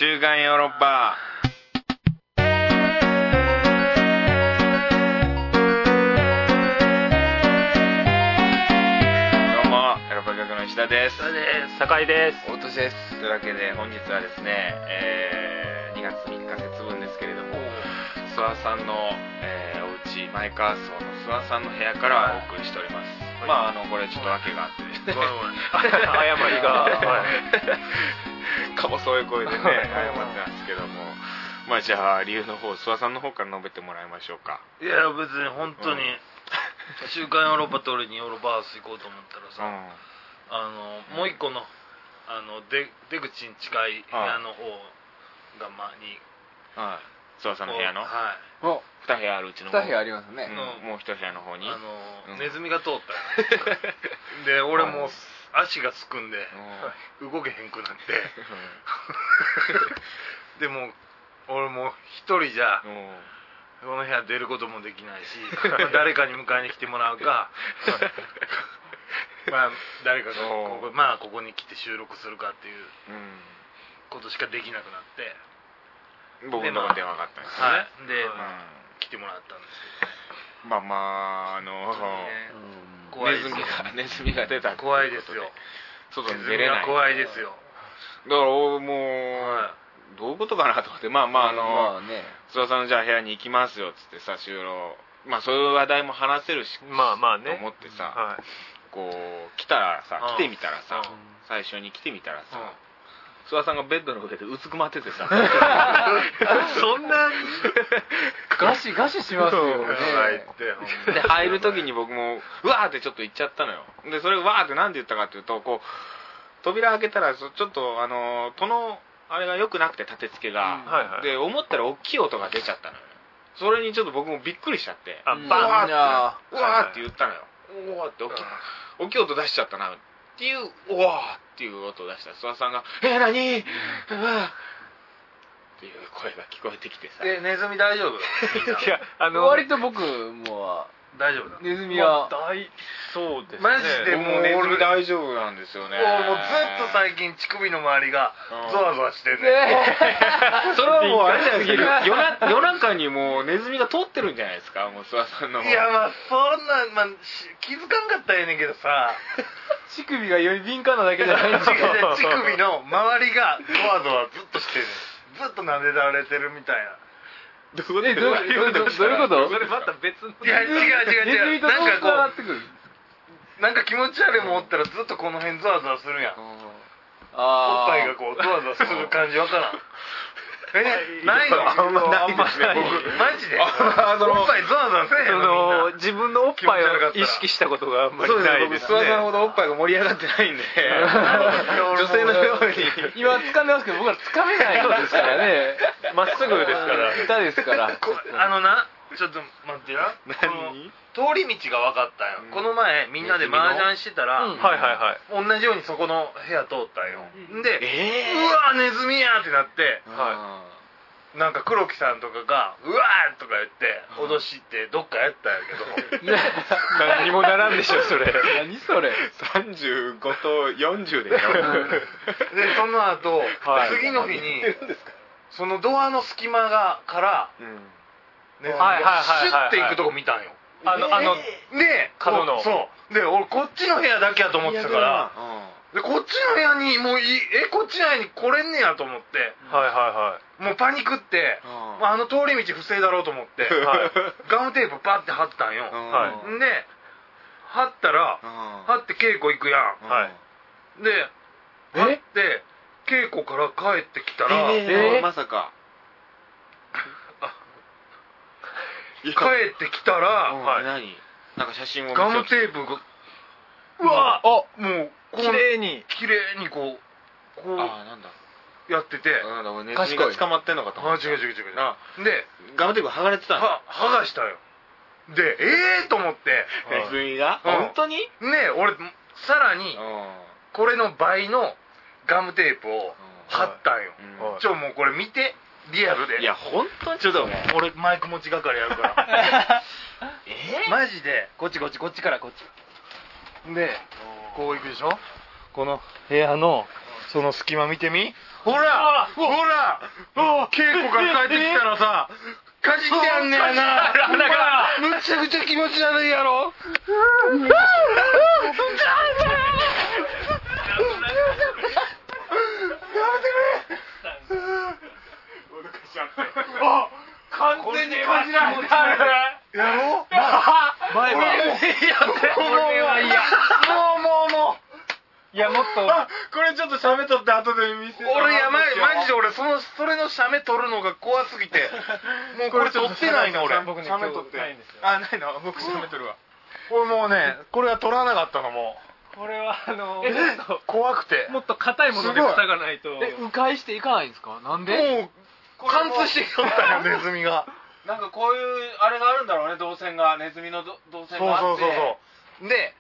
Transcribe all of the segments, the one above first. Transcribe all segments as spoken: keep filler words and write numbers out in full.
週刊ヨーロッパ。どうもヨーロッパ局の石田です。 酒井です。 大俊です。 というわけで本日はですね、えー、にがつみっか節分ですけれども、諏訪さんの、えー、お家前川荘の諏訪さんの部屋からお送りしております。はい、まああのこれちょっと訳があってですね、 誤りが、はい、 かもそういう声でね謝ってますけども、まあじゃあ理由の方諏訪さんの方から述べてもらいましょうか。 いや別に本当に、うん、週刊ヨーロッパ通りにヨーロッパハウス行こうと思ったらさ、うん、あのもう一個のあの出出口に近い部屋の方がまあに、 はい、諏訪さんの部屋の、 はい、 に部屋あるうちのに部屋ありますね、 うん、もう一部屋の方にあの、 うん、 ネズミが通ったで俺もう足がすくんで、うん、動けへんくなってでも俺も一人じゃ、うん、この部屋出ることもできないし誰かに迎えに来てもらうかまあ誰かがここ、まあ、ここに来て収録するかっていうことしかできなくなって、 僕の電話があったんですよね、 はい、で、うん、来てもらったんですけどね。 まあまああの、ね、 うん、怖いネズミがネズミが出た怖いですよ。 外に出れない。 ネズミは怖いですよ。 だからもう、はい、どういうことかなと思って、まあまああの、まあね、諏訪さんのじゃあ部屋に行きますよっつってさ、就労、まあそういう話題も話せるし、 まあまあね、 と思ってさ、 はい、 こう来たらさ、来てみたらさ、最初に来てみたらさ、諏訪さんがベッドの上でうずくまっててさそんなにガシガシしますよね。 で入る時に僕もうわーってちょっと言っちゃったのよ。でそれわーってなんで言ったかっていうと、こう扉開けたらちょっとあの戸のあれが良くなくて、立て付けが、うん、はいはい、で思ったら大きい音が出ちゃったのよ。それにちょっと僕もびっくりしちゃって、 あ、 バーってうわーって言ったのよ。うわーって大きい、大きい音出しちゃったなっていう、うわーっていう音を出したら諏訪さんが「えー、何ー、うわー」っていう声が聞こえてきてさ、 え、ネズミ大丈夫？ いや、あの割と僕も大丈夫だ。 ネズミは、 まあ、大そうですね。 マジでもうネズミ大丈夫なんですよね。 もうずっと最近乳首の周りがゾワゾワしてるね。 それはもうあれじゃないですか。夜な夜中にもうネズミが通ってるんじゃないですか、もう諏訪さんの。 いやまあそんな、まあ、気づかんかったらええねんけどさ。 乳首がより敏感なだけじゃないんですか。 乳首の周りがゾワゾワずっとしてる。ずっと撫でられてるみたいな。 どういうこと？ それまた別の。 いや違う違う違う。 ネズミとどう繋がってくる？ なんか気持ち悪いもんおったらずっとこの辺ゾワゾワするやん。 あおっぱいがこうゾワゾワする感じわからん。え、ないの？ あんまないですね、僕。 マジで？おっぱいゾワゾワせえへんの？ 自分のおっぱいを意識したことがあんまりないですね。 そうです、僕諏訪さんほどおっぱいが盛り上がってないんで女性のように今掴んでますけど、僕ら掴めないですからね。 まっすぐですから。 下ですから。 あのな、ちょっと待ってな。 何？ 通り道が分かったんよ。この前みんなで麻雀してたら、 はいはいはい。 同じようにそこの部屋通ったんよ。で、 えうわネズミやってなって、 はい。なんか黒木さんとかがうわーとか言って脅してどっかやったんやけど、 何にもならんでしょそれ。 何それ。 さんじゅうごとよんじゅうでしょ。 でその後、はい、次の日にそのドアの隙間がから、うん、ね、はいはいはい、シュッていくとこ見たんよ。 あの、あので角の、 そうで俺こっちの部屋だけやと思ってたから、でこっちの部屋にもういえこっちの部屋に来れんねやと思って、 はいはいはい、 もうパニクって、うん、あの通り道防いだろうと思って、はい、ガムテープパッて貼ったんよ、はい、で貼ったら、うん、貼って稽古行くやん、はい、で貼って稽古から帰ってきたら、 えー、まさか帰ってきたら、 はい、何なんか写真をガムテープがうわあもう綺麗に綺麗にこうこうあなんだやってて、 なんだネズミが捕まってんのかと思った。 あ違う違う違うあでガムテープ剥がれてたの。 は剥がしたよ。でええー、と思ってネズミが、うん、本当にね俺さらにこれの倍のガムテープを貼ったんよ、うん、ちょもうこれ見てリアルで。 いや本当にちょっと俺マイク持ち係やるからえー、マジでこっちこっちこっちからこっちでこう行くでしょ、この部屋のその隙間見てみ、ほらほらさ稽古から帰ってきたらさかじってやんねやな。むちゃくちゃ気持ち悪いやろ。 完全に感じられた。 やろ前も。 これは嫌。もうもうもう。 いや、もっと。 これちょっと写メ撮って後で見せて俺やばい、マジで俺そのそれの写メ撮るのが怖すぎてもうこれ撮ってないの俺。 僕ね写メ撮ってないんですよ。 あ、ないの。僕写メ撮るわ。 俺もうねこれは撮らなかったのもこれはあのえもっと怖くてもっと硬いもので塞がないと。 え、迂回していかないんですか？なんで？ もう貫通してきとったよネズミが。 なんかこういうあれがあるんだろうね、動線が、ネズミのど動線そうがあって。 そうそうそうで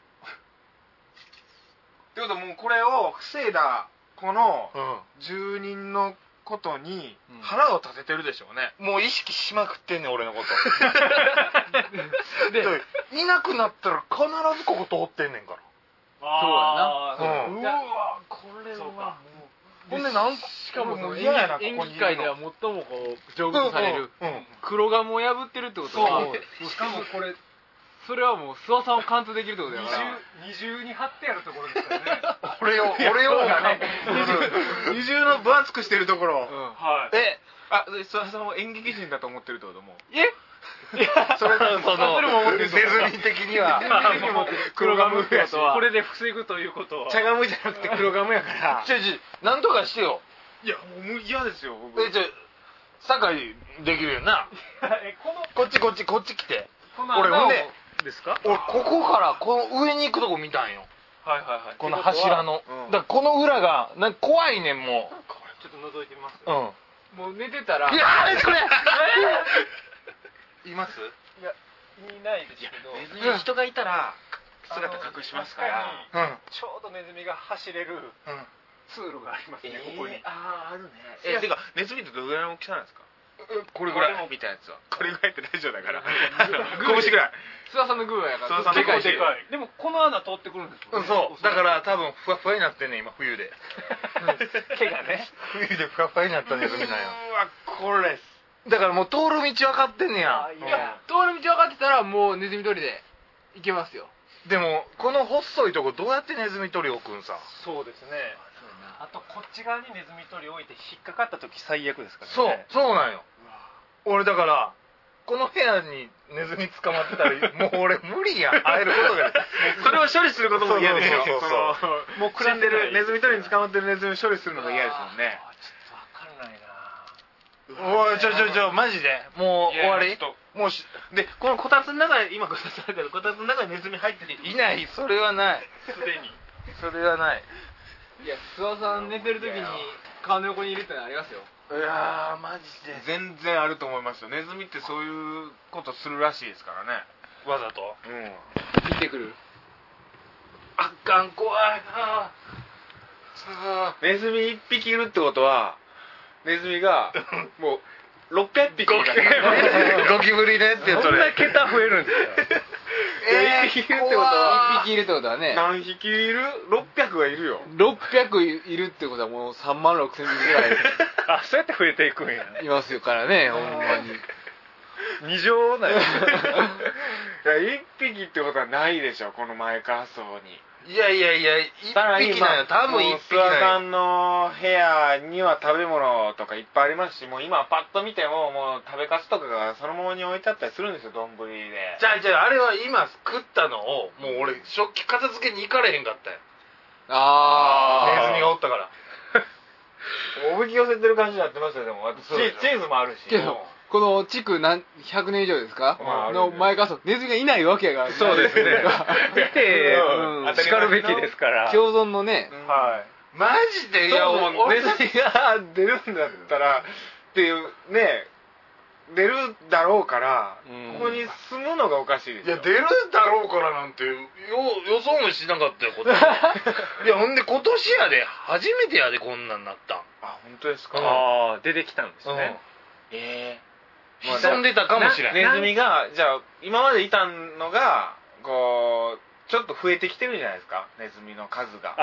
ってことはもうこれを防いだこのうん住人のことに腹を立ててるでしょうね。 もう意識しまくってんねん俺のことで、 でいなくなったら必ずここ通ってんねんから。 あーうんいやこれそうかほんでなんしかもその嫌やな演ここに技界では最もこう上手とされるうんうん黒ガムを破ってるってことは、 しかもこれそれはもう諏訪さんを貫通できるってことだから。 二重に貼ってあるところですからね。 俺を俺をがね二重の分厚くしてるところ。 うんはい。 えあ、諏訪さんを演劇人だと思ってるってことも。 えそれそのそれも思ってるネズミ的には黒ガムってことはこれで防ぐということは。 茶ガムじゃなくて黒ガムやから。 ちょちょなんとかしてよ。 いや、もう嫌ですよ、僕。 えじゃ酒井できるよな。 えこのこっちこっちこっち来て。 この穴を俺ほんでですか？ 俺ここからこの上に行くとこ見たんよ。 はいはいはい。 この柱の。 うんだからこの裏がなんか怖いねんもちょっと覗いてみます。 う。うん。 もう寝てたらいやあれこれ。います？ いやいないですけど。 ネズミに人がいたら姿隠しますから。 うん。うん。 ちょうどネズミが走れる通路がありますね、ここに。 ああ、あるね。え、てか、ネズミってどれぐらいの大きさなんですか？ これぐらい。 みたいなやつは。これぐらいってラジオだから。拳ぐらい。 諏訪さんのグーやから諏訪さんのでかいしでかい。でもこの穴通ってくるんですもんね。 うんそう。だから多分ふわふわになってんねん今冬で。 毛がね。 冬でふわふわになったネズミなんよ。 うわ、これです。 だからもう通る道分かってんねや。 いいや通る道分かってたらもうネズミ捕りで行けますよ。 でもこの細いとこどうやってネズミ捕り置くんさ。 そうですね。あとこっち側にネズミ捕り置いて引っかかった時最悪ですからそうね。 そうなんよ。俺だからこの部屋にネズミ捕まってたらもう俺無理やん会えることが。 それを処理することも嫌でしょ。 そうそうそうそのもう死んでるネズミ捕りに捕まってるネズミを処理するのが嫌ですもんね。 あちょっとわかんないな。 おいちょちょちょマジでもう終わりいやちょっもうしで、このこたつの中に、今こたつあるけど、こたつの中にネズミ入ってていないそれはないすでに。 それはない。 いや諏訪さん寝てる時に顔の横にいるってのはありますよ。 いやーマジで全然あると思いますよ。ネズミってそういうことするらしいですからね。 わざと。 うん。 見てくる。 あかん怖いなあネズミいっぴきいるってことは、ネズミが、もう、ろっぴゃくぴきいるからゴキブリねってそれ。 そんな桁増えるんですか？ えいっぴきいるってことは、 一匹いるってことはね、 何匹いる ?ろっぴゃく はいるよ。 ろっぴゃくいるってことはもうさんまんろくせん匹ぐらいあ、そうやって増えていくんや。 いますよからね、ほんまに。 二乗なんや。 いや、いっぴきってことはないでしょ、この前滑走に。 いやいやいや一匹なんよ多分一匹諏訪さなんよ。 んの部屋には食べ物とかいっぱいありますし、もう今パッと見ても、もう食べかすとかがそのままに置いてあったりするんですよ、丼で。 じゃあじゃああれは今食ったのをもう俺食器片付けに行かれへんかったよ。 あー。 ネズミがおったから。 おびき寄せてる感じになってますよ、でも。私チそうでしょチーズもあるし。 けど、この築何ひゃくねん以上ですか、 まああるの前からそうネズミがいないわけがそうですね。見て、 うん叱るべきですから。 共存のね、 うんはい。 マジでいいや、 やもう俺ネズミが出るんだったら、っていう、ね、出るだろうから、 うんここに住むのがおかしいですよ。 いや出るだろうからなんてよ予想もしなかったよこっちいやほんで今年やで初めてやでこんなんなったん。 あ、本当ですか。 ああ、出てきたんですうんね。 ええ潜んでたかもしれん。 ネズミが、じゃあ、今までいたのが、こう、ちょっと増えてきてるんじゃないですか、ネズミの数が。 あ、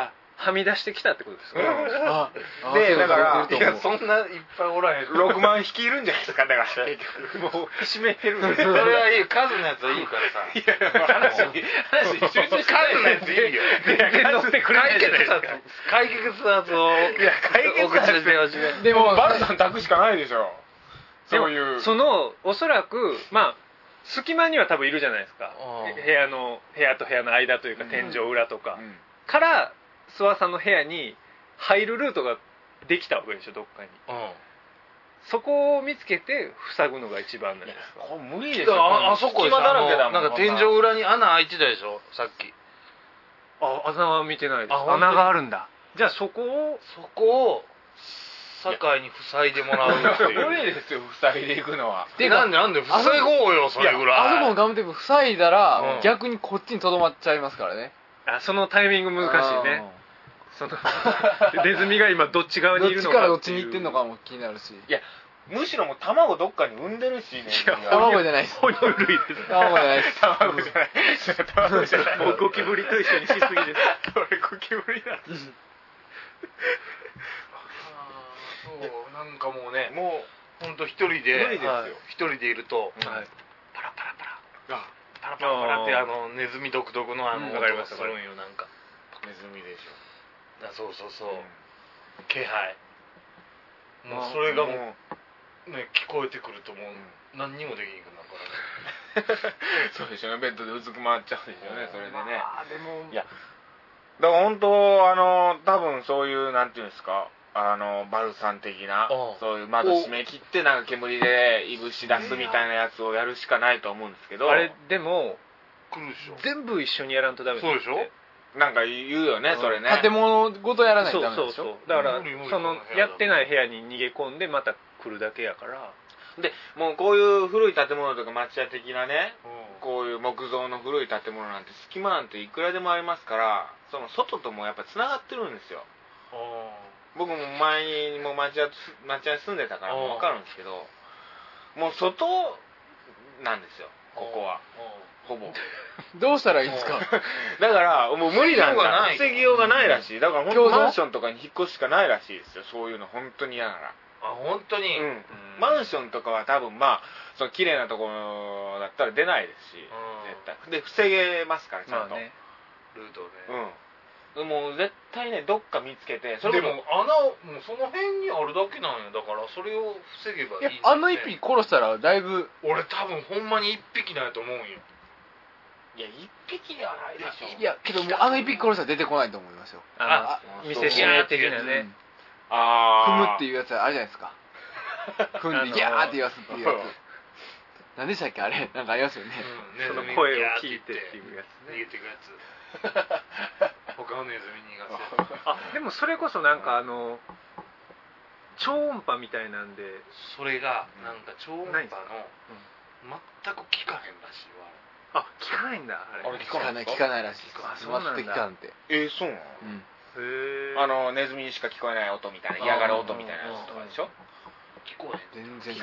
はみ出してきたってことですか。 ああでだからいやそんないっぱいおらへんろくまん匹いるんじゃないですか。だから結局もうひしめてるんですそれはいい数のやつはいいからさいや話に話に集中して数のやついいよ全然乗ってくれない解じゃない決ですか。 策解決策をいや解決お口で電話しないでもバルさん宅しかないでしょ。 でもそういうそのおそらくまあ隙間には多分いるじゃないですか。 うん部屋の部屋と部屋の間というか天井裏とか、 うんから諏訪さんの部屋に入るルートができたわけでしょ、どっかに。 うんそこを見つけて塞ぐのが一番なんですか。 これ無理ですよ。 ああそこ隙間だらけだもん。 なんか天井裏に穴開いてたでしょさっきあ、穴は見てないです。 あ本当に穴があるんだ。じゃあそこをそこを境に塞いでもらうっていう無理ですよ塞いでいくのは。 でなんでなんで塞ごうよそれぐらいあそこのガムテープ塞いだら、 うん逆にこっちにとどまっちゃいますからね。 あ、そのタイミング難しいね。そのネズミが今どっち側にいるのかどっちからどっちに行ってんのかも気になるし。 いやむしろもう卵どっかに産んでるしね。 いや卵じゃないです。 哺乳類です。 卵じゃないです。 卵じゃない。卵じゃない。 もうゴキブリと一緒にしすぎです。 それゴキブリなんですそうなんかもうねもほんと一人で無理ですよはい一人でいるとう、 はい。 パラパラパラあパラパラパラってあのネズミ独特のあのうん音わかりますがするんよなんかネズミでしあそうそうそう、 ょ。 気配もうそれがもうね聞こえてくるともう何にもできんくなるからねそうでしょうね。ベッドでうずくまっちゃうんでしょうね。それでね。 あでもいやだから本当あの多分そういうなんていうんですか。あのバルさん的なうんそういう窓閉め切ってなんか煙でいぶし出すみたいなやつをやるしかないと思うんですけど、 あれでも来るでしょ全部一緒にやらんとダメそうでしょなんか言うよね、それね。 建物ごとやらないそうとダメなんでしょ。 そうそう。だから無理無理そのこの部屋やってない部屋に逃げ込んでまた来るだけやから。 でもうこういう古い建物とか町屋的なねうんこういう木造の古い建物なんて隙間なんていくらでもありますからその外ともやっぱつながってるんですよ。僕も前にもう町屋町屋に住んでたからもう分かるんですけどもう外なんですよここはほぼどうしたらいいですか。 だからもう無理なんだ防ぎようがない防ぎようがないらしいだから本当共存マンションとかに引っ越すしかないらしいですよそういうの本当に嫌ならあ本当に、 うんマンションとかは多分まあその綺麗なところだったら出ないですし絶対で防げますからちゃんと、 まあね。 ルートね、 うんもう絶対ねどっか見つけてそれでこも穴をもうその辺にあるだけなんやだからそれを防げばいいいやんだよねあの一匹殺したらだいぶ。 俺多分ほんまに一匹なんやと思うんよそいや一匹ではないでしょいやけどもうあの一匹殺したら出てこないと思いますよ。 ああの見せしめ的なね。 あ踏むってういうやつあるじゃないですか。踏んでギャーって言わすっていうやつ。何でしたっけあれなんかありますよね。 うんその声を聞いてっていうやつね。 逃げていくやつ他のネズミ逃がすやつあでもそれこそなんかあの超音波みたいなんで。 それがなんか超音波のないんですか全く効かへんらしいわあ聞かないんだあれ。 あれ聞かない聞かないらしいです。 あそうなんだ全く聞かんって。 えー、そうなのうん。 へえ。 あのネズミにしか聞こえない音みたいな嫌がる音みたいなやつとかでしょ聞こえへん全然。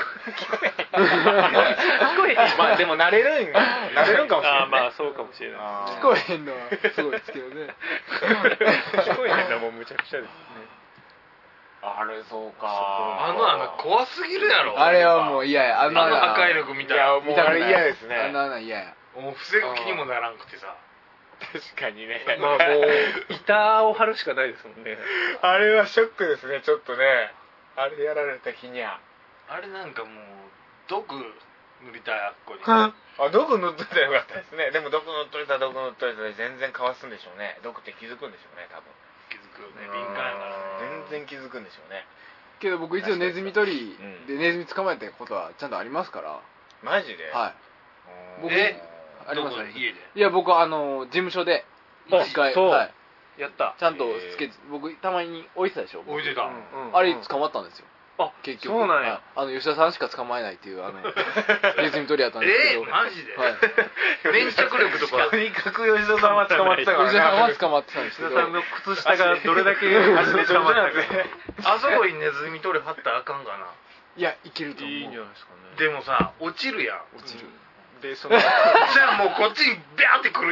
聞こえへん。 まあでも慣れるん慣れるんかもしれない、ね、 あまあそうかもしれない。 あー聞こえへんのはすごいですけどね。 聞こえへんのはもうむちゃくちゃですね。 あれそうかあの穴怖すぎるやろあれはもう嫌や。あのあの穴破壊力見たいやらもうあれ嫌ですねあの穴嫌や。 もう防ぐ気にもならんくてさ確かにねまあもう板を張るしかないですもんね。 あれはショックですねちょっとねあれやられた日にゃあれなんかもう毒塗りたいあっこにあ毒塗っといたらよかったですねでも毒塗っといたら毒塗っといたら全然かわすんでしょうね毒って気づくんでしょうね多分気づくよね敏感やからね全然気づくんでしょうねけど僕一応ネズミ取りでネズミ捕まえたことはちゃんとありますから。 マジではい。僕えありますどこで家でいや僕あの事務所であ一回そうはいやった。 ちゃんとつけ僕たまに置いてたでしょ。 置いてた、 うんあれ捕まったんですよ。 あ結局そうなんや。 はいあの吉田さんしか捕まえないっていうあのネズミ取りやったんですけえど。 マジで、 はい。 粘着力とかとにかく吉田さんは捕まってたから吉田さんは捕まってたんですけど。 吉田さんの靴下がどれだけ走って捕まったか。 あそこにネズミ取り貼ったらあかんかないやいけると思う。 いいんじゃないですかね。 でもさ落ちるやん落ちる。 でそのじゃあもうこっちにビャーってくるやん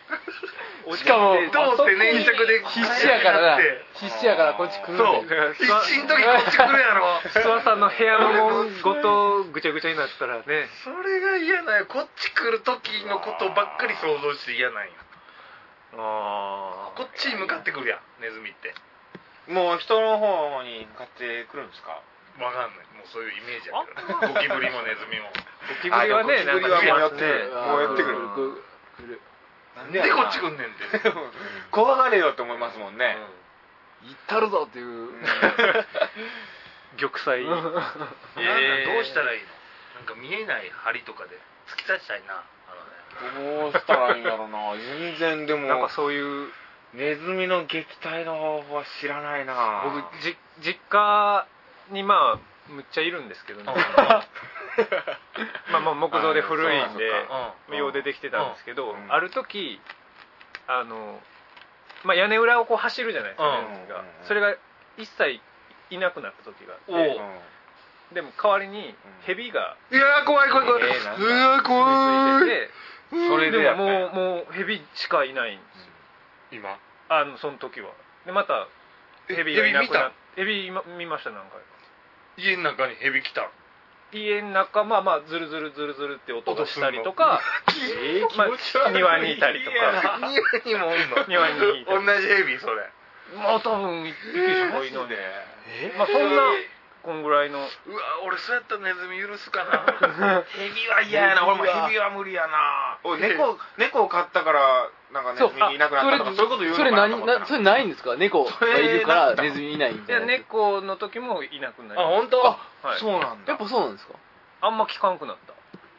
しかもどうって粘着で必死やからな必死やからこっち来るそうんで必死の時こっち来るやろ諏訪さんの部屋のもんごとぐちゃぐちゃになったらねそれが嫌なんやこっち来る時のことばっかり想像して嫌なんやあこっちに向かってくるやんネズミってもう人の方に向かってくるんですか？ わかんないもうそういうイメージやけどゴキブリもネズミもゴキブリはねゴキブリはもうやってねるもうやってくる来るなんでこっち来んねんって怖がれよって思いますもんね、 行ったるぞっていう玉砕なんかどうしたらいいのなんか見えない針とかで突き刺したいなあのねどうしたらいいんだろうな全然でもなんかそういうネズミの撃退の方法は知らないな僕じ実家にまあむっちゃいるんですけどねまあまあ木造で古いんでうんよう出てきてたんですけど、 うんある時あの、まあ、屋根裏をこう走るじゃないですか、 うんネズミがうんそれが一切いなくなった時があおってうでも代わりにヘビがいやー怖い怖い怖い、 えーなんだうわー怖い住み着いててそれででもやったんやもうもうヘビしかいないんですよ今あのその時はでまたえヘビがいなくなっヘヘビ今見ました何回か家の中にヘビ来た家の中まあまあズルズルズルズルって音がしたりとかえー、気まあ持ち悪い庭にいたりとか庭にもおんの庭にいたり同じヘビそれまあ多分一匹しかいないねえまあそんなこんぐらいのうわ俺そうやったらネズミ許すかなヘビは嫌やな俺もヘビは無理やなおい猫猫を飼ったからなんかネズミいなくなったとかそういうこと言うのそれかなと思った何なそれないんですか猫がいるからネズミいないみいやたいなやつ猫の時もいなくなりあ本当あはいそうなんだやっぱそうなんですかあんま聞かんくなった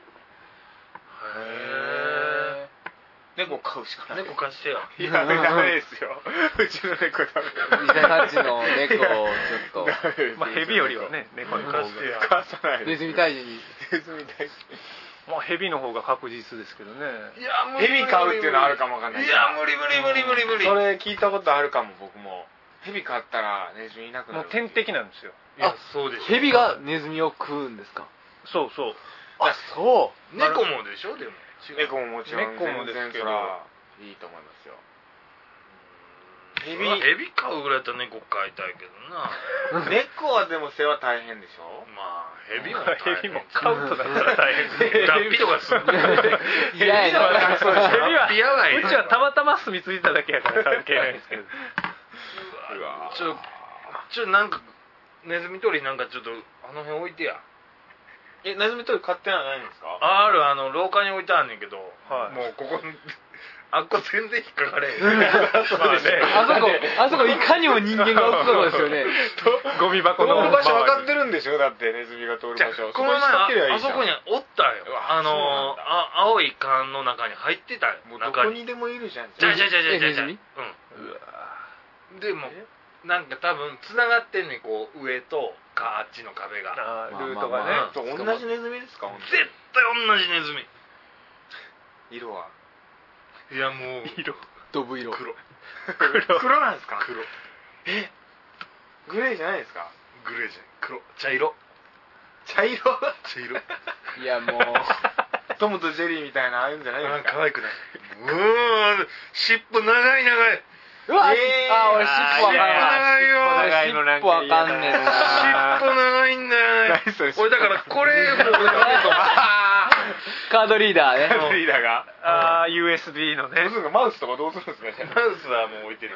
へ猫飼うしかないえ猫貸してよいやダメですようちの猫ダメ伊勢たちの猫をちょっダメですまあヘビよりはね猫の方が貸してや飼わさないとネズミ退治にネズミ大好まあヘビの方が確実ですけどねいや無きヘビ飼うっていうのはあるかもわかんないいや無理無理無理無理無理それ聞いたことあるかも僕もヘビ飼ったらネズミいなくなるもう天敵なんですよいやそうでしょヘビがネズミを食うんですかそうそうあそう猫もでしょでも猫ももちろん猫もですけど全然そらいいと思いますよヘビヘビ飼うぐらいだったら猫飼いたいけどな猫はでも世話大変でしょまあヘビもまあヘビも飼うとだったら大変です脱皮とかするいやいやそうですヘビは脱皮やばいうちはたまたま住み着いただけやから関係ないですけどうわちょちょなんかネズミ捕りなんかちょっとあの辺置いてやえネズミ捕り飼ってないんですかあるあの廊下に置いてあんねんけど、 はいもうここあっこ全然引っかかれへんまあねあそこあそこいかにも人間が置くとこですよねゴミ箱通のる場所分かってるるんでしょだってネズミが通るじゃ場所この前そこに仕掛けりゃいあいじゃんそこにおったんようわあのそうなんだあ青い缶の中に入ってたよもうど中にこにでもいるじゃんじゃあじゃあじゃあじゃあじゃあじゃあえネズミうんでもなんか多分つながってんねんこう上とかあっちの壁があールートがまあまあまあねそう同じネズミですか本当絶対同じネズミに色はいやもう色ドブ色黒黒黒なんですか黒えグレーじゃないですかグレーじゃん黒茶色茶色茶色いやもうトムとジェリーみたいなああいうんじゃないんですか可愛くないうーん尻尾長い長いうわえーあ俺尻尾わかん長いよない長いのなんか尻尾わかんねえ尻な尾長いんだよ何それ俺だからこれもう俺カードリーダーねリーダーがああ ユーエスビー のねどうするのマウスとかどうするんですかねマウスはもう置いてる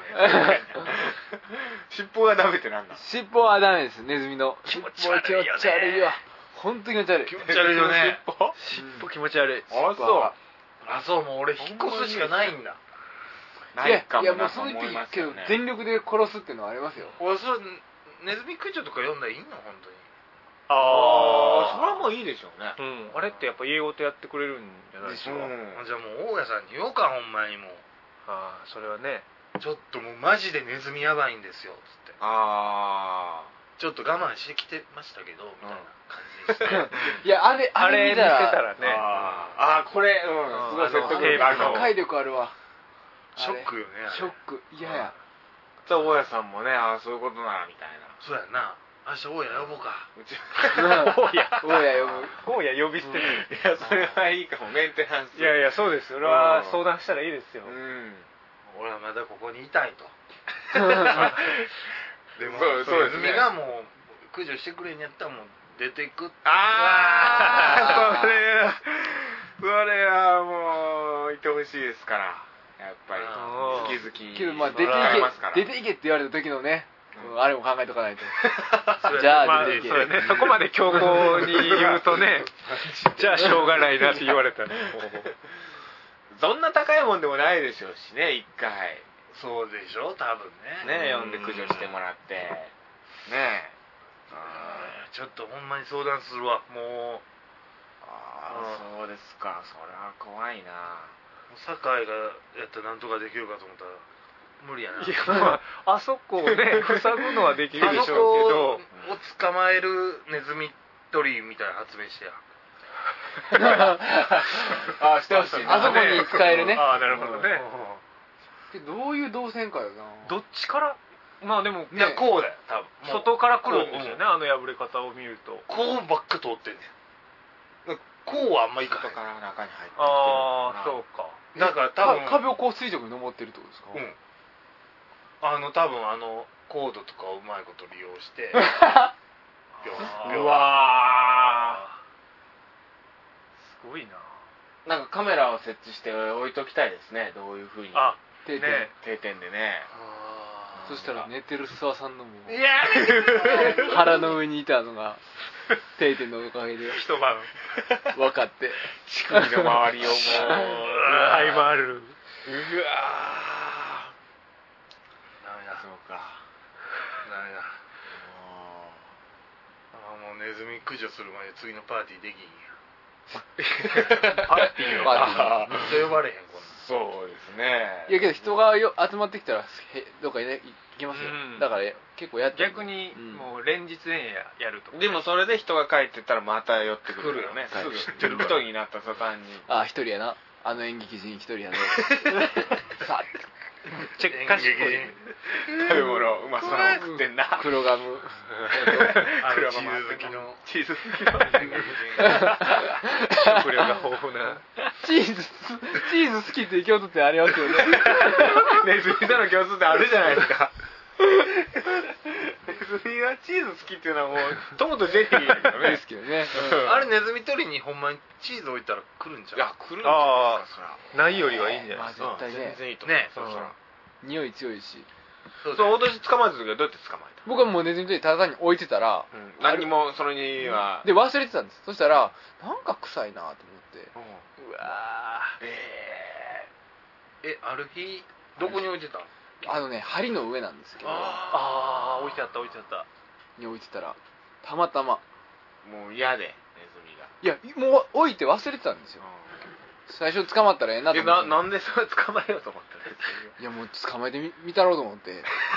尻尾がダメってなんだ尻尾はダメですネズミの気持ち悪いよね気持ち悪いわ本当に気持ち悪い気持ち悪いよね尻尾尻尾気持ち悪いあそうあそうもう俺引っ越すしかないんだいやかいやもうなと思そういう時けどいますよね全力で殺すっていうのはありますよ俺それネズミ駆除とか読んだらいいの本当にああそれあはもういいでしょうねあうんあれってやっぱ家ごとやってくれるんじゃないですかうんじゃあもう大家さんに言おうかほんまにもうああそれはねちょっともうマジでネズミやばいんですよつってあちょっと我慢してきてましたけどみたいな感じでしたいやあれああれ見れ見たらせたらねあああこれうんすごい説得力あるかも破壊力あるわショックよねあれショック嫌やじゃあ大家さんもねああそういうことならみたいなそうやな明日大家呼ぼうか。 うち大家大家呼ぶ。 大家呼び捨てる。 いやそれはいいかも、メンテナンス。 いやいや、そうです。それは相談したらいいですよ。 うん、 俺はまだここにいたいと。でもそうそうですね。 ネズミがもう駆除してくれんやったらもう出てく。 ああそれはそれはもういてほしいですから、やっぱり好き好きけどまあ出ていけ出ていけって言われた時のね、うん、あれも考えとかないと。じゃあ出ていけ、 まあ そうね、そこまで強硬に言うとねじゃあしょうがないなって言われたらそんな高いもんでもないでしょうしね、一回そうでしょ多分ね。 ね呼んで駆除してもらってねえ、 ちょっとほんまに相談するわもう。 ああそうですか、それは怖いな。 酒井がやったらなんとかできるかと思ったら無理やな。 いや、まあ、あそこをね塞ぐのはできるでしょうけど、 あの子を捕まえるネズミ捕りみたいな発明してや。 あしてほしいな。 あそこに使えるね。 ああなるほどね。 どういう動線かよな。 どっちからまあでも、 いやこうだよ多分。 外から来るんですよね、あの破れ方を見ると。 こうばっか通ってんねん。こうはあんまいか外から中に入ってきてるのかな。 ああそうか。 だから多分壁をこう垂直に登ってるってことですか。 うんあの多分あのコードとかをうまいこと利用してうわすごいな。 なんかカメラを設置して置いときたいですね、どういう風にあ定点、 ね定点でね。 そしたら寝てる諏訪さんのもいや腹の上にいたのが定点のおかげで一晩分かって乳首の周りをもうはい回る。 うわダメだそうか。 ダメだ。あもうネズミ駆除するまで次のパーティーできんや。 パーティーをパーティーめっちゃ呼ばれへんこんなん。 そうですね。 いやけど人がよ集まってきたらへどっかにね行きますよ、 うんだから結構やって逆にもう連日連夜やるとか、 でもそれで人が帰ってったらまた寄ってくるよね。 来るよすぐ知ってる人になった途端に。 あ一人やなあの演劇人一人やねさあチェック賢い。 食べ物うまそうなの食ってんな。 黒ガムあのチーズ好きのチーズ好きの食料が豊富な。 チーズチーズ好きっていう共通点ありますよねネズミとの共通点あるじゃないですか。ネズミがチーズ好きっていうのはもうトムとジェリーでですけどね、 あれネズミ取りにほんまにチーズ置いたら来るんちゃう。 いや来るんじゃないですか。そらないよりはいいんじゃないまあですか。 絶対ね全然いいと思う。 ねそうそら。 匂い強いしそうそう私捕まえた時はどうやって捕まえた？ 僕はもうネズミ取りただ単に置いてたら、 うん何にもそれには。 で忘れてたんです。そしたらなんか臭いなと思ってうんうわええある日どこに置いてた？ あのね針の上なんですけどああ置いてあった置いてあった。 に置いてたらたまたまもう嫌でネズミが。 いやもう置いて忘れてたんですよ最初捕まったらええなとえ思ってななんでそれ捕まえようと思ったんですか？ いやもう捕まえてみ見たろうと思ってい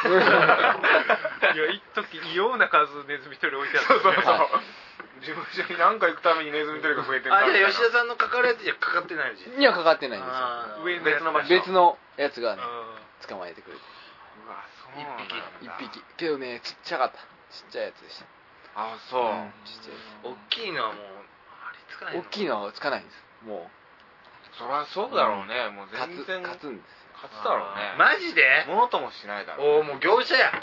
や一時異様な数ネズミ取り置いてあった、 そうそうそう。 は事務所に何か行くためにネズミ捕りが増えてるあじゃあ吉田ささんのかかるやつにはかかってないのじにはかかってないんですよあー上の別の場所。 別のやつがねう捕まえてくれてうわそうなんだ。 一匹けどねちっちゃかったちっちゃいやつでしたあそう。 うんちっちゃいや大きいのはもうありつかないつ大きいのはつかないんですもそりゃそうだろうね。もうう勝つ全然勝つんです勝つだろうね。 マジで？ ものともしないだろう。 おおもう業者や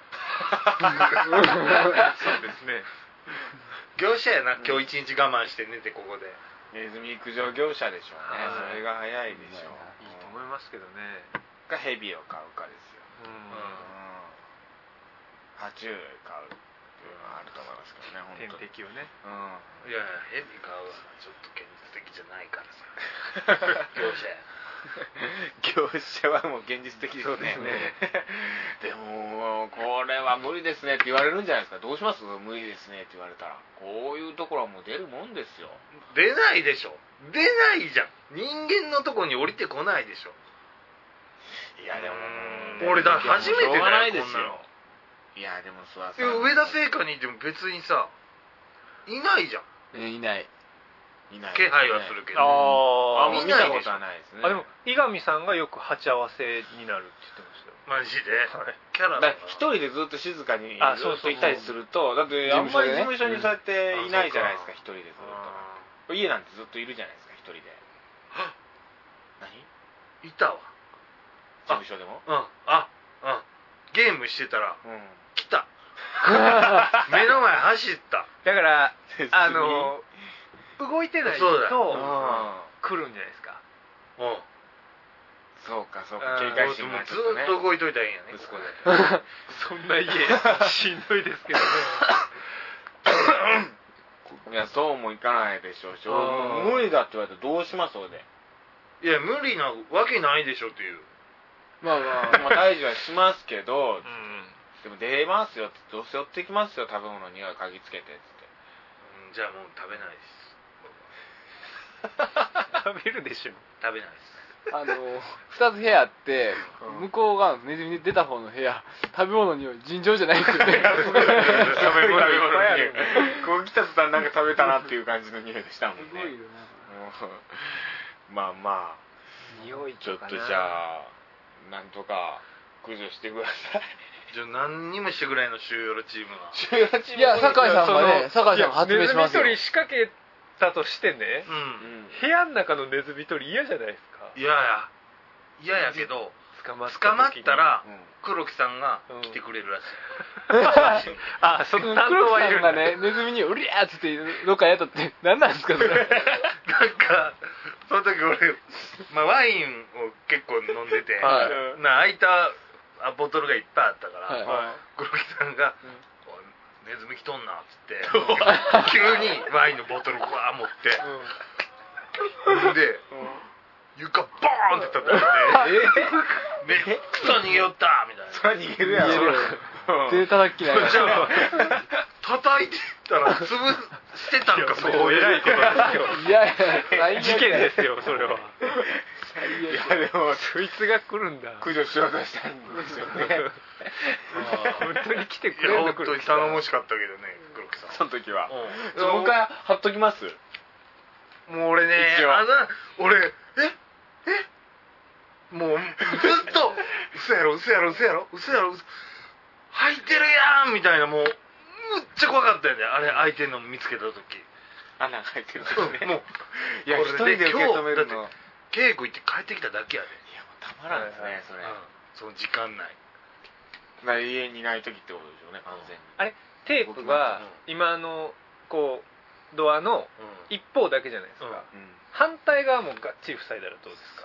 そうですね。 業者やな今日一日我慢して寝てここで。 ネズミ駆除業者でしょうね。 はいそれが早いでしょう。 いいと思いますけどね。 かヘビを飼うかですよ。 うんうん。爬虫類飼うっていうのはあると思いますけどね。 天本当に。 敵をね。 うん。 いやヘビ買うはちょっと現実的じゃないからさ業者や。 業者はもう現実的ですね。 そうですねでもこれは無理ですねって言われるんじゃないですか。どうします？無理ですねって言われたら。こういうところはもう出るもんですよ。 出ないでしょ。出ないじゃん。人間のとこに降りてこないでしょ。 いやでも俺だ初めてだよしょうがないですこんなのよ。いやでも諏訪さいやん上田製菓にいても別にさいないじゃん。 えいないいない気配はするけど、 ああもう見たことはないですね。 あでも伊上さんがよく鉢合わせになるって言ってましたよ。 マジで、 はい、 キャラだ一人でずっと静かにずっといたりすると、だってあんまり事務所にそうやっていないじゃないですか、一人でずっと。家なんてずっといるじゃないですか、一人で。何いたわ、 事務所でも。 うん、あ、うん、ゲームしてたら、うん、来た目の前走った。 だからあの動いてないと来るんじゃないですか。 うん、 そうかそうか、警戒心がずっと動いといたらいいんやね、息子でそんな家しんどいですけどねいやそうもいかないでしょうし、無理だって言われたらどうします？それでいや無理なわけないでしょっていう。 まあまあまあ大事はしますけど、うん、でも出ますよって、どうせ寄ってきますよ、食べ物には嗅ぎつけてっつって、 うん、じゃあもう食べないです食べるでしょ。 食べないです。 あのふたつ部屋あって、向こう側のネズミに出た方の部屋、食べ物には尋常じゃないですよね。食べ物いっぱいある。こう来た途端なんか食べたなっていう感じの匂いでしたもんね。すごいよな。まあまあ匂いちょっとじゃあなんとか駆除してください。 じゃあ何にもしてくれないの、収容チームは。 収容チームいや酒井さんがね、酒井さんが発明しますよ。 ネズミ捕り仕掛けたとしてね、 うん、 部屋の中のネズミ捕り嫌じゃないですか。 いやや嫌やけど、 捕まった捕まったら、うん、黒木さんが来てくれるらしい、うん、 あ、その黒木さんがね、ネズミにうりゃーっつってどっかやったって何なんですかそれ。 なんかその時俺、まあ、ワインを結構飲んでて、はい、な開いたボトルがいっぱいあったから、はいはい、黒木さんが、うんネズミ来とんなっつって急にワインのボトルをわー持って、うん、で、うん、床ボーンって叩いて「めっちゃ逃げよった」みたいな。 それは逃げるやろ。 手叩きないじゃあ叩いてたら潰してたんか。 そう偉いことですよ。 いやいや事件ですよそれは。 いやでもそいつが来るんだ。 駆除しようとしたんですよね。 本当に来てくれるんだ。 本当に頼もしかったけどね、黒木さん。 その時は。もう一回貼っときます。 もう俺ね、あざ俺ええもうずっと嘘やろ嘘やろ嘘やろ嘘やろ入ってるやんみたいな、もうむっちゃ怖かったよね、あれ開いてんの見つけた時。 穴が開いてる時ね。もういや一人で受け止めるの。稽古行って帰ってきただけやで。 いやもうたまらんですね、それ、うん、 その時間内。 まあ家にいない時ってことでしょうね、完全に。 あれテープが今のこうドアの一方だけじゃないですか、うんうん、反対側もがっちり塞いだらどうですか。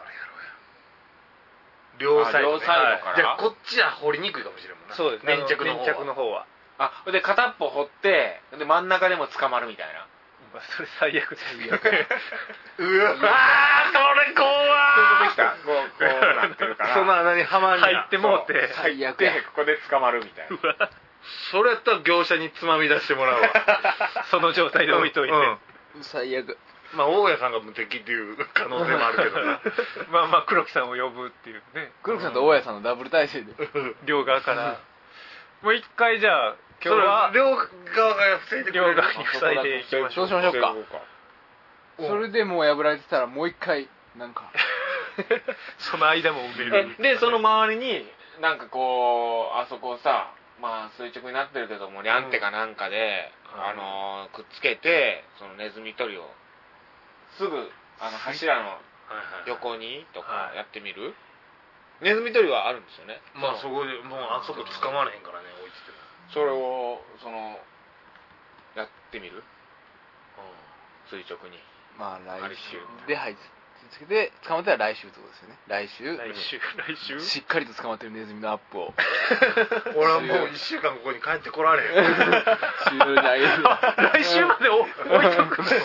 両サイド、ね、 両サイドから、 はい、じゃあこっちは掘りにくいかもしれんもんな。 そうですね、 粘着の方は。 粘着の方はあで片っぽ掘ってで真ん中でも捕まるみたいな。 それ最悪ですよ。 うわー、それ怖ー。 できた。こうこうなってるから。 その穴にはまんや。 入ってもうて最悪でここで捕まるみたいな。 それやったら業者につまみ出してもらうわ。 その状態で置いといて。うんうん、最悪。 まあ大家さんが無敵っていう可能性もあるけどな。 まあまあ黒木さんを呼ぶっていうね。 黒木さんと大家さんのダブル体制で。 両側から。もう一回じゃあ。今日は両側が塞いでくれる。 両側に塞いでいきましょう。 そうしましょうか。それでもう破られてたらもう一回なんかその間も埋める。 でその周りになんかこうあそこさ、まあ垂直になってるけどもリャンテかなんかで、うん、あのくっつけてそのネズミ捕りをすぐあの柱の横にとかやってみる。ネズミ捕りはあるんですよね。 まあそこでもうあそこ捕まれへんからね、置いてても。 それをそのやってみる、うん、垂直に。 まあ来週ではいつけて捕まっては来週ってことですよね。来週来週来週しっかりと捕まってるネズミのアップを俺はもういっしゅうかんここに帰ってこられへん。 終了にあげる。 来週まで置いとくの。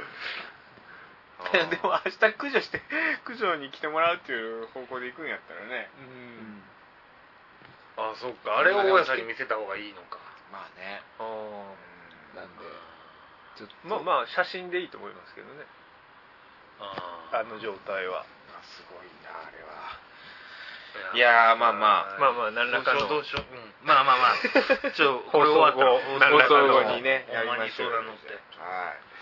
でも明日駆除して駆除に来てもらうっていう方向で行くんやったらね。 うん、ああそっか、あれを大家さんに見せた方がいいのか。 まあね。 あなんでちょっとまあまあ写真でいいと思いますけどね。ああの状態はすごいなあれは。いやーまあまあまあまあ何らかのどうしよう、うん、まあまあまあちょこれ終わったら放送後にねやりましょう。はい。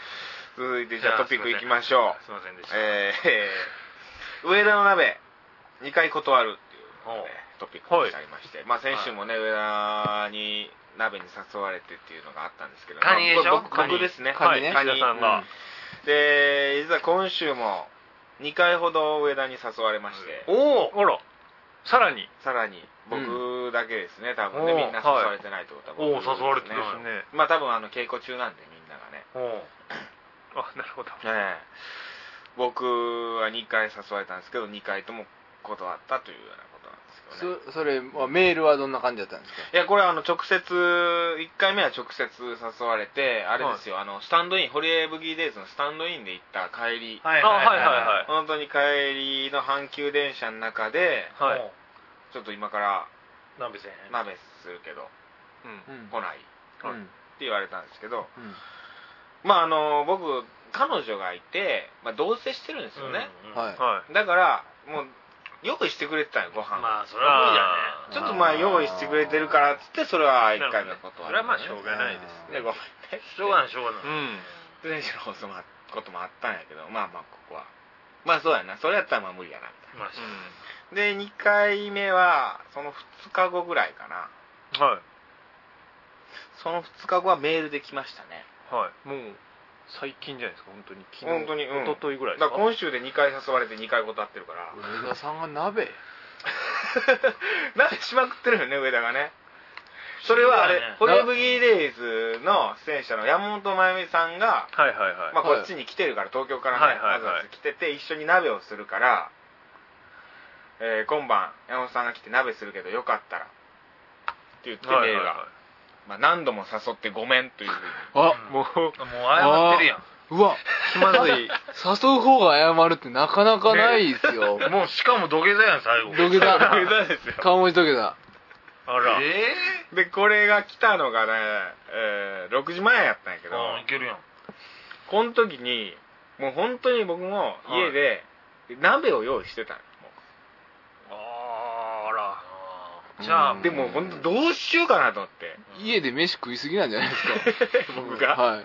続いてじゃあトピックいきましょう。 すいませんでした。 えー、上田の鍋にかい断るっていう、ね、トピックがありまして、まあ先週もね、上田に鍋に誘われてっていうのがあったんですけど、 カニでしょ、 まあ、僕僕ですね。 カニね。 カニさんが、 うん、で実は今週もにかいほど上田に誘われまして、 おお、あら、さらにさらに僕だけですね、多分ね、 おみんな誘われてないってことは僕、 おお、誘われてるですね。 まあ多分あの稽古中なんでみんながね、 おあ、なるほど。 ええ、僕はにかい誘われたんですけどにかいとも断ったというようなことなんですけどね。 そそれ、まあ、メールはどんな感じだったんですか？ いやこれはあの直接いっかいめは直接誘われて、あれですよ、はい、あのスタンドイン、ホリエブギーデイズのスタンドインで行った帰り、 はいはいはいはい、 本当に帰りの阪急電車の中で、 はい、 ちょっと今から鍋せん鍋するけど、うん、来ない、うん、って言われたんですけど、うん、まああの僕彼女がいて、まあ、同棲してるんですよね、 うんうん、はい、 だからもう用意してくれてたよ、ご飯。 まあそれは無理だね。 ちょっとまあ用意してくれてるからっつってそれは一回のことは、 ね、それはまあしょうがないですね。 でごめんね。 しょうがないしょうがない。 うん。前週の放送もこともあったんやけど、まあまあここはまあそうやな、それやったらまあ無理やなみたいな。まあ、うん、でにかいめはそのふつかごぐらいかな。 はい。 そのふつかごはメールで来ましたね。 はい。もう最近じゃないですか、本当に。昨日、 本当に、うん、 一昨日ぐらいですか。 だから今週でにかい誘われてにかい断ってるから。 上田さんが鍋鍋しまくってるよね、上田がね。それはあれ、ね、ホリエブギーデイズの出演者の山本真由美さんが、 はいはいはい、 まあこっちに来てるから、東京からね、わざわざ来てて一緒に鍋をするから、えー、今晩山本さんが来て鍋するけどよかったらって言ってメールが。はいはいはい、まあ、何度も誘ってごめんというふうに。 あ、 もう、もう謝ってるやん。 うわ、 気まずい。 誘う方が謝るってなかなかないですよ。 ね、もうしかも土下座やん、最後。 土下座。 土下座ですよ。 顔文字土下座。 あら。 えー、で、これが来たのがね、えー、ろくじまえやったんやけど。 ああ、いけるやん。 この時に、もう本当に僕も家で鍋を用意してたの。 あら。 じゃあ、でも本当どうしようかなと思って。 家で飯食いすぎなんじゃないですか。 僕が。 はい。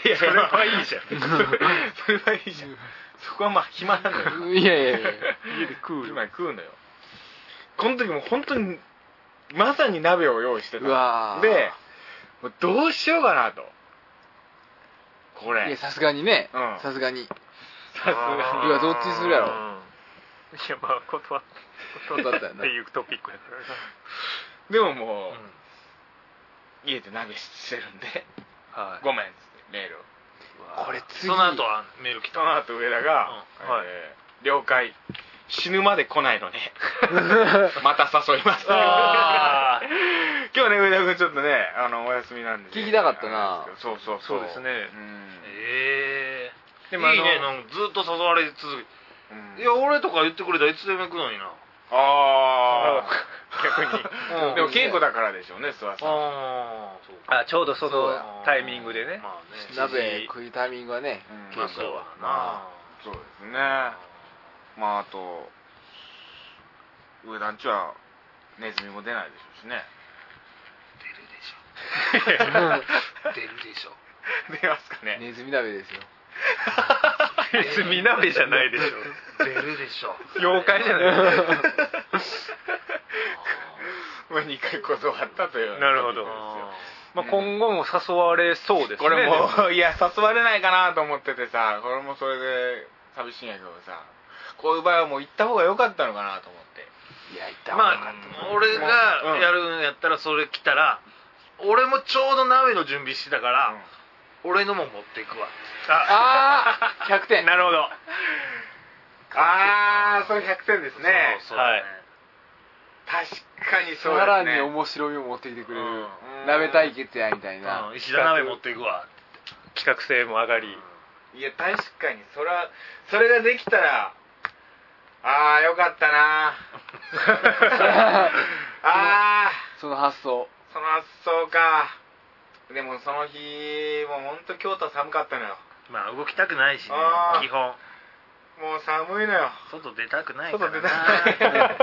いや、それはいいじゃん。それはいいじゃん。そこはまあ暇なのよ。 いやいやいや。 家で食う。 今食うのよ。この時も本当に、まさに鍋を用意してた。 うわで、もうどうしようかなと。これ。 いや、さすがにね。さすがに。さすがに。うわ、どっちするやろ。 いや、まあ、断って。 断ったよな。 っていうトピックやからな。 でももう、うん、家で鍋してるんで、はい、ごめんっつってメールを。 これ次。 その後はメール来た。 その後上田が、うん、はい、えー、了解。死ぬまで来ないのね。また誘います。今日ね、上田君ちょっとね、あの、お休みなんで、ね。 聞きたかったな。 そうそうそう。 そうですね。うん、 ええー。でもいいね、なんかずっと誘われ続け、うん、いや、俺とか言ってくれたらいつでも行くのにな。 ああ、逆に。でも稽古だからでしょうね、諏訪さん。 ああ、ちょうどそのタイミングでね。まあね、鍋食いタイミングはね、 稽古は。 まあ、そうですね。まあ、あと、上団地はネズミも出ないでしょうしね。 出るでしょ。出るでしょ。 出ますかね。 ネズミ鍋ですよ。 ネズミ鍋じゃないでしょ。 出るでしょ。 妖怪じゃないまあにかい断ったという。 なるほど。まあ今後も誘われそうですね。 これもいや誘われないかなと思っててさ、これもそれで寂しいんやけどさ、こういう場合はもう行った方が良かったのかなと思って。 いや行った方が良かった。 まあ俺がやるんやったらそれ来たら、俺もちょうど鍋の準備してたから、うん、俺のも持っていくわ。 ああひゃくてん。 なるほど。 ああそれひゃくてんですね。 そうそうはい。 確かにそうですね。 さらに面白みを持ってきてくれる、うん、鍋対決やみたいな、 うん、石田鍋持っていくわ。 企画性も上がり、 いや確かにそれはそれができたらああよかったなああその発想その発想か。でもその日もうほんと京都は寒かったのよ。 まあ動きたくないしね、基本もう寒いのよ。 外出たくないからな。 外出たくない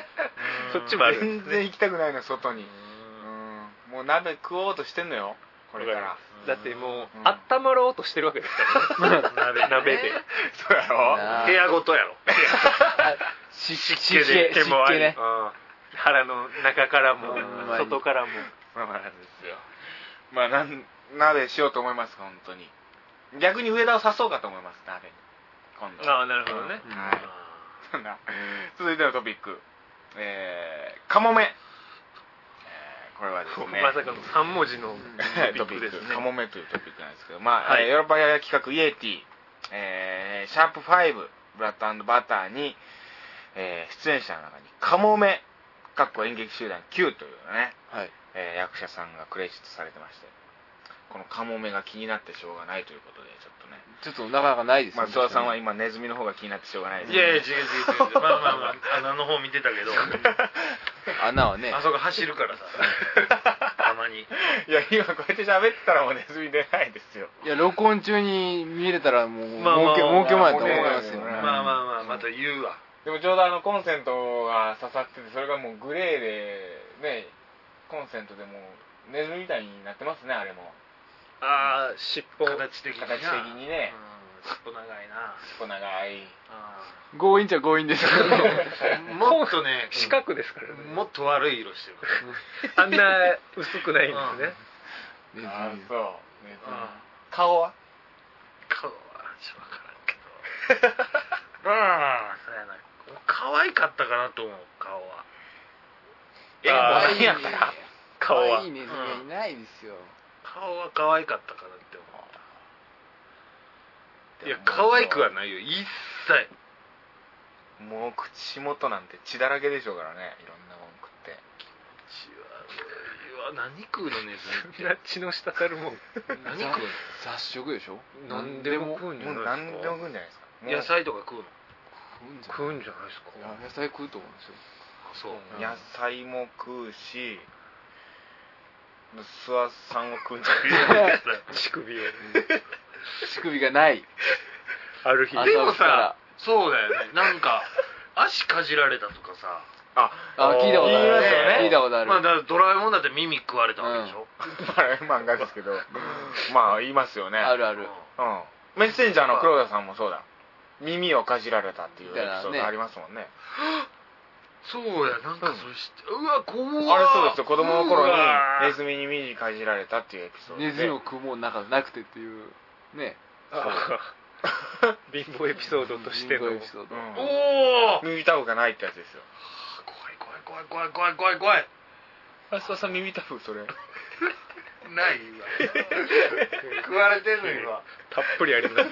そっちもある。 全然行きたくないの外に。うんもう鍋食おうとしてんのよこれからだってもう、 うん、 温まろうとしてるわけですからね鍋, 鍋でそうやろ、 部屋ごとやろ湿気で湿気もあり、 ね、腹の中からも外からもそうなんですよ。まあなん鍋しようと思いますか、本当に。逆に上田を誘そうかと思います、鍋に今度。 ああ、なるほどね、 うん、はい。そんな続いてのトピック、えー、カモメ、えー、これはですねまさかのさん文字のトピックですね。 カモメというトピックなんですけど、まあ、 はい、 ヨーロッパ企画イエティ、えー、シャープファイブブラッド&バターに、えー、出演者の中にカモメかっこ演劇集団 Q というね、はい、えー、役者さんがクレジットされてまして、このカモメが気になってしょうがないということで、ちょっとね、 ちょっとなかなかないですね。 松田さんは今ネズミの方が気になってしょうがないです、ね、 いやいや違う違う違うまあまあまあ穴の方見てたけど穴はね、 あそこ走るからさたまに。 いや今こうやって喋ってたらもうネズミ出ないですよ。 いや録音中に見れたらもう儲け、 まあまあ、 儲けもやと思いますよ、 ままあまあまあまた言うわ。 でもちょうどあのコンセントが刺さってて、それがもうグレーでね、コンセントでもうネズミみたいになってますね、あれも。 ああ、尻尾形的にな。 形的にね、 うん、尻尾長いな。 尻尾長い。 強引っちゃ強引ですよねもっとね、 四角ですからね、 もっと悪い色してるからあんな薄くないんですね、 うん、ああそうネズミ、うん、顔は顔はちょっと分からんけどうん、そうやな、可愛かったかなと思う、顔は。 え、何やったら顔は。可愛いネズミはいないですよ。 顔は可愛かったかなって思う。いや、可愛くはないよ、一切。 もう口元なんて血だらけでしょうからね、いろんなもん食って。 血は、うわ、何食うのネズミって。 そんな血の滴るもん。 何食うの？ 雑食でしょ。 何でも食うんじゃないですか。 何でも食うんじゃないですか。 野菜とか食うの？ 食うんじゃないですか。 野菜食うと思うんですよ。 そう、 うん、野菜も食うし、諏訪さんを食うんじゃないですか。 乳首を。 乳首がない。 ある日。 でもさ、そうだよね。なんか足かじられたとかさ。 あ、 あ聞いたことある。 ね、 聞いたことある。 まあだドラえもんだって耳食われたわけでしょ。 あれ漫画ですけど、まあ言いますよね。 あるある。 うん。メッセンジャーの黒田さんもそうだ。耳をかじられたっていうエピソードありますもんね。 そうや、なんかそれ知って、うわ怖い。 あれそうですよ、子供の頃にネズミに耳かじられたっていうエピソードで。 ネズミを食うもんなかなくてっていうね。 貧乏エピソードとしての貧乏エピソード。 おお。 耳たぶがないってやつですよ。 怖い怖い怖い怖い怖い怖い怖い。 あすわさん耳たぶそれ。ないわ。 食われてんの今。 たっぷりあります。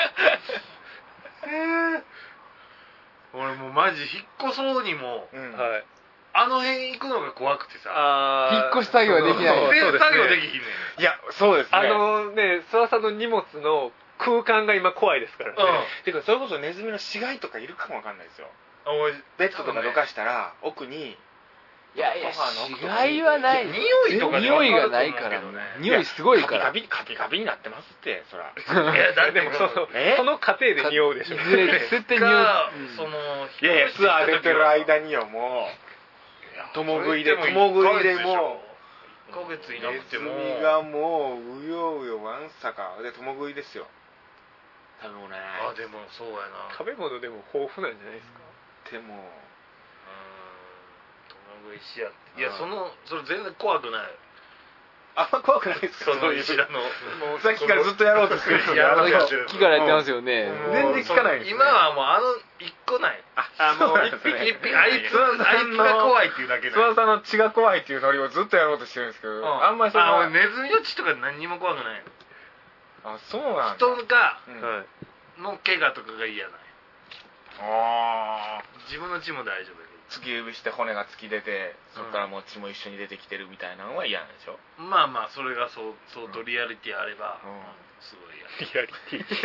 俺もうマジ引っ越そうにも、 うん、 はい、 あの辺行くのが怖くてさ、 引っ越し作業はできない。 全然作業できひんねん。 いやそうですね。 あのね、諏訪さんの荷物の空間が今怖いですからね。 うん、てかそれこそネズミの死骸とかいるかもわかんないですよ。ベッドとかどかしたら奥に。 いやいや、死骸はない。 匂いとか匂いがないからね。匂いすごいから。 カピカピカピになってますって、そら。 いや、だってもその、 その過程で匂うでしょ。 絶対匂う。 その、 いやいや、ツアー出てる間によ、もう、共食いで、共食いでもう、 いっかげついなくても。 ネズミがもう、うようよ、わんさか。で、共食いですよ。食べ物ない。 あ、でもそうやな。 食べ物でも豊富なんじゃないですか。 でも、 いや、そのそれ全然怖くない。 あんま怖くないですか。 その石田のもうさっきからずっとやろうとしてる。 やろうとしてる。木からやってますよね。 全然聞かないです。 今はもうあの一個ない。 あ、もう一匹一匹あいつあいつが怖いっていうだけで。 諏訪さんの血が怖いっていうノリをずっとやろうとしてるんですけど、あんまりそれは。 ネズミの血とか何にも怖くない。 あ、そうなんだ。 人がの怪我とかが嫌ない。 ああ。 自分の血も大丈夫。 突き指して骨が突き出て、そこからもう血も一緒に出てきてるみたいなのは嫌なんでしょ。 まあまあそれがそう相当リアリティあれば、うんうん、すごい嫌。リアリティ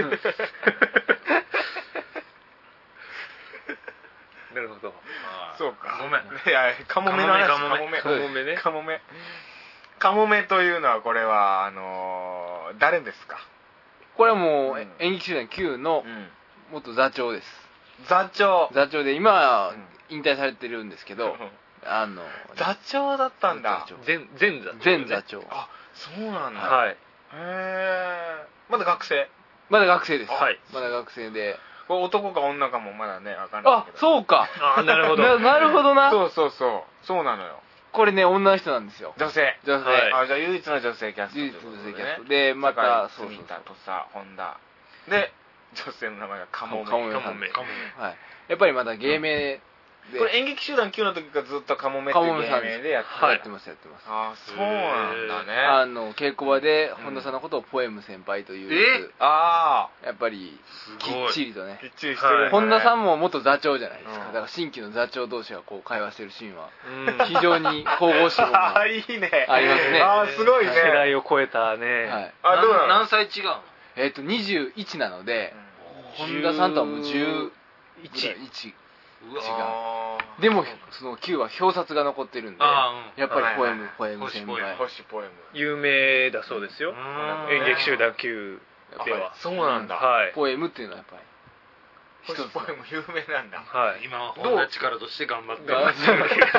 なるほど。 そうか。 ごめん。 いやカモメの話。カモメ。 カモメね。 カモメ。カモメというのはこれはあのー、誰ですか。 これはもう、うん、演劇集団 Q の元座長です。 座長。 座長で今は引退されてるんですけど、あの座長だったんだ。 前前座前座長。 あ、 そうなんだ。 はい。 へえ。まだ学生？ まだ学生です。 はい。 まだ学生で。 これ男か女かもまだね分かんないあけ、ど。 そうか。 あ、なるほど。 ななるほどな。 そうそうそうそうなのよ。 これね、女の人なんですよ。 女性。 女性。 はいあ、じゃあ唯一の女性キャストという唯一ことでね。 の女性キャストで、また、 そうそう。 そうそう住田、土佐、本田。で、女性の名前がカモメ。 カモメカモメ。 はい。やっぱりまだ芸名で。 これ演劇集団きゅうの時からずっとカモメっていう芸名でやってはい、やってます、やってます。 ああ、そうなんだね。 あの、稽古場で、 うん本田さんのことをポエム先輩という。 えあやっぱり、きっちりとねあ、き。っちりしてるんだね。 本田さんも元座長じゃないですか。 うんだから新規の座長同士がこう会話してるシーンは、 うん。 非常に神々しいものあが。 あ、いいね。 ありますねああ、すごいね。 世代を超えたね。 はい。 あ、どうなの？ 何歳違うの？ えっと、にじゅういちなので、 うん本田さんとはもうじゅういち。 うわあーでも、そのきゅうは表札が残ってるんで、 あー、 やっぱりポエム、 はいポエム先星ポエム輩。 星ポエム。 有名だそうですよ。 うん演劇集団きゅうでは。 そうなんだ。 はい。 ポエムっていうのはやっぱり、一つ星ポエム有名なんだ。 はい。 今は本田力として頑張ってがます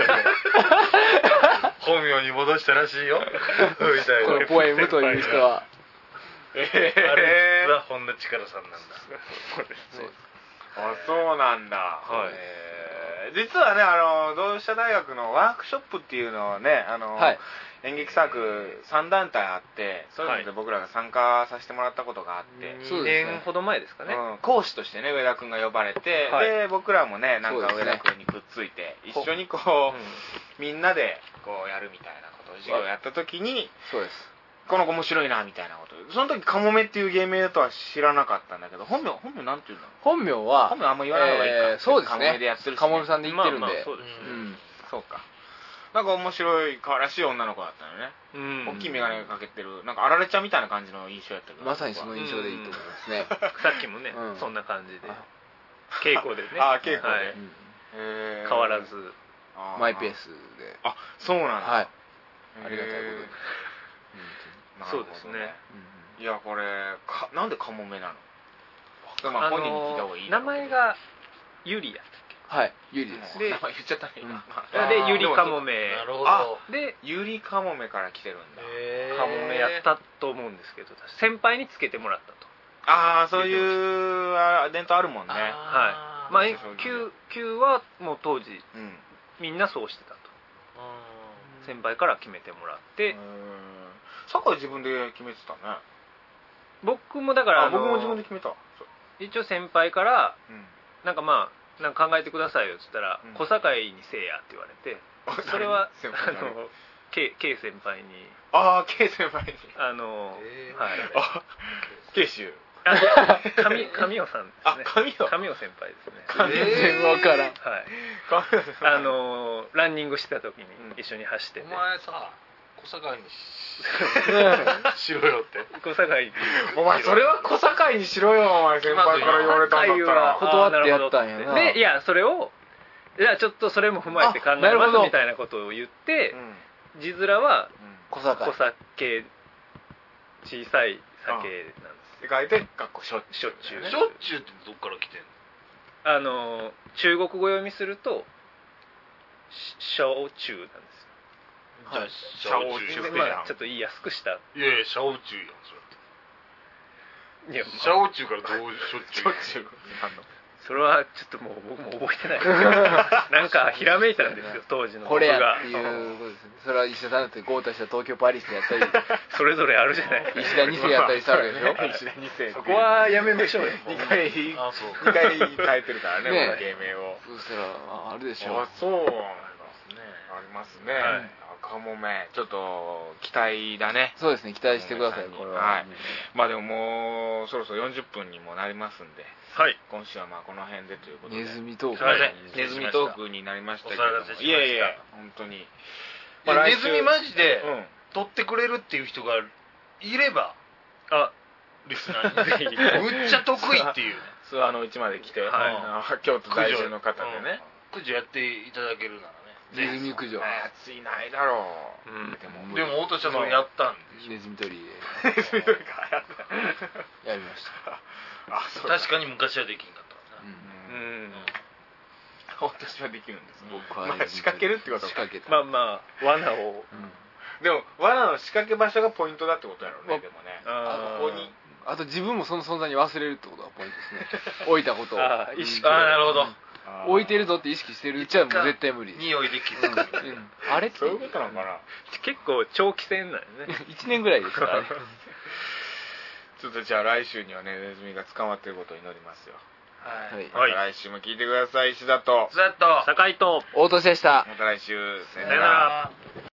本名に戻したらしいよみたいなこのポエムという人は、 えあれ実は本田力さんなんだ。 そうです。 そうあ、そうなんだ。 はいえー実はね、あの同志社大学のワークショップっていうのをね、あの、 はい演劇サークルさん団体あって、そういうので僕らが参加させてもらったことがあって、 そう 2 ですね年ほど前ですかね。 うん、講師としてね上田君が呼ばれて、 はいで僕らもねなんかそうですね上田君にくっついて、一緒にこう、 うんみんなでこうやるみたいなことを授業やった時にそうです。 この子面白いなみたいなこと、その時カモメっていう芸名とは知らなかったんだけど、本名本名なんていうんだろう。 本名は、 本名あんま言わない方がいいか、 えーそうですカモメでやってるね。 し、ね、 カモメさんで言ってるんで。 まあまあそうですねうんそうか。なんか面白い可愛らしい女の子だったよね、 うん。 大きい眼鏡かけてるなんかあられちゃんみたいな感じの印象やったけど、 まさにその印象でいいと思いますね。 さっきもね、 うんそんな感じであ。 稽古でね。 あ稽古ではいうんへー変わらず。 あマイペースで。 あそうなんだ、 はい。 へーありがたいことに。 なるほどそうですね。 いやこれかなんでカモメなの、でもまああ本人に聞いた方がいいの名前がユリやったっはい。ゆりです。 で名前言っちゃったね今、 うんけあーで、ユリカモメ。 なるほあど。 で、 ゆりカモメから来てるんだ、 へーカモメやったと思うんですけど、先輩につけてもらったと。 ああそういうあ伝統あるもんねはい。まあ、Q、Q はもう当時、 うんみんなそうしてたと。先輩から決めてもらって、 酒井自分で決めてたね。 僕もだから、あのあ僕も自分で決めた。 一応先輩から、 うんなんかまあ、なんか考えてくださいよって言ったらうん、 小堺にせえやって言われて、それは、 先あ輩誰の、K, K 先輩に、 ああ K 先輩にあの、 へーはい。 あ慶州あ、いや神、神尾さんですあね。 神尾神尾先輩ですね。 神尾全然わからん。 はい。 神尾先輩あの、ランニングしてた時に一緒に走っておて、 前さ、小堺にしろよって。 小堺に、 お前それは小堺にしろよお前先輩から言われたんだったら小断ってやったんやなで、いや、それを、いや、ちょっとそれも踏まえて考えあなるほどますみたいなことを言ってう、ん字面は、 小坂小酒、小さい酒なんです。 って書いてかっこしょっしょっちゅうねしょっちゅうってどっから来てんの？ あの、中国語読みすると、し焼酎なんですじゃあ、 はいシャオチュシャオチュよ。まあ、ちょっと言いやすくした。 いやいや、シャオチュやん、それ。 いや、 シャオチュからどうしょっちゅうしょっちゅうあのそれはちょっともう僕も覚えてないですけどなんかひらめいたんですよ、当時のこ僕がれやっていうことですね。それは石田さんだって豪太した東京パリスやったり、 それぞれあるじゃないですか。 石田に世やったりしたわけでしょ。 石田二世そこはやめましょうよ。 二回あそう二回変えてるからねねこの芸名をそしたら、ああるでしょあ。そうなんですねありますね、 はいカモメちょっと期待だね。 そうですね、期待してください、これは。 はいまあでももうそろそろよんじゅっぷんにもなりますんで、 はい。 今週はまあこの辺でということでネズミトーク。 はいネズミトークになりましたけどもお騒がせしましたいえいえ本当にえ来週ネズミマジでうん取ってくれるっていう人がいればあ、 リスナーにぜひむっちゃ得意っていうそうあのうちまで来て、 はいあの京都在住の方でね、 くじやっていただけるならねネズミ駆除。 暑いないだろう、 うんでもでも太田ちゃんそれやったんでしょネズミ取りネズミというかやったでやりました。 あそう確かに昔はできんかったわなうんうん。 私はできるんです僕はまあ仕掛けるってこと仕掛けた。 まあまあ、罠をうんでも罠の仕掛け場所がポイントだってことやろうね。でもね、 あここにあと自分もその存在に忘れるってことがポイントですね。置いたことをあ意識ああなるほど。 置いてるぞって意識してるうちはもう絶対無理。 匂いで気づくみたいな。 あれってそういうことなのかな。 結構長期戦なんよね。 いちねんぐらいですからね。 ちょっとじゃあ来週にはねネズミが捕まってることを祈りますよ。 はい。 また来週も聞いてください。石田とずっと酒井と大年でした。 また来週さよさよなら。